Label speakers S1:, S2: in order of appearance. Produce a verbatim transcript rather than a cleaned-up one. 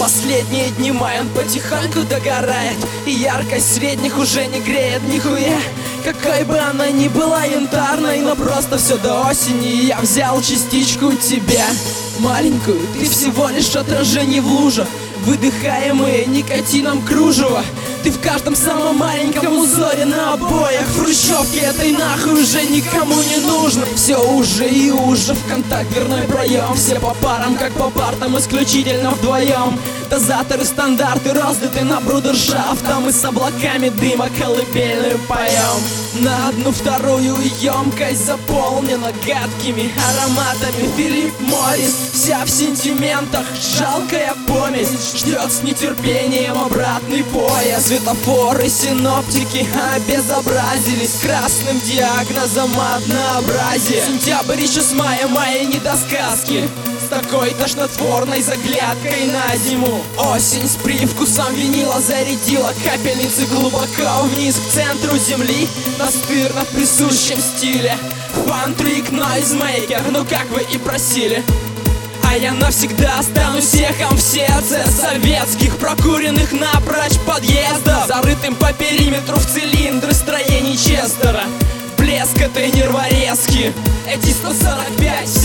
S1: Последние дни май, он потихоньку догорает, и яркость средних уже не греет нихуя. Какой бы она ни была янтарной, но просто все до осени, и я взял частичку тебя. Маленькую, ты всего лишь отражение в лужах, выдыхаемые никотином кружево. Ты в каждом самом маленьком узоре на обоях. В хрущевке этой нахуй уже никому не нужно. Все уже и уже, в контакт дверной проем. Все по парам, как по партам, исключительно вдвоем. Дозаторы, стандарты раздыты на брудершафтом. Мы с облаками дыма колыбельную поем. На одну вторую емкость заполнена гадкими ароматами. Филипп Моррис, вся в сентиментах, жалкая помесь, ждет с нетерпением обратный поезд. Светофоры, синоптики обезобразились красным диагнозом однообразия. Сентябрь еще с мая, мая не до сказки, с такой тошнотворной заглядкой на зиму. Осень с привкусом винила зарядила капельницы глубоко вниз к центру земли. Настырно в присущем стиле фан-трик нойзмейкер, ну как вы и просили. А я навсегда останусь эхом в сердце советских прокуренных напрочь подъездов, зарытым по периметру в цилиндры строений Честера. Блеск этой нерворезки, эти сто сорок пять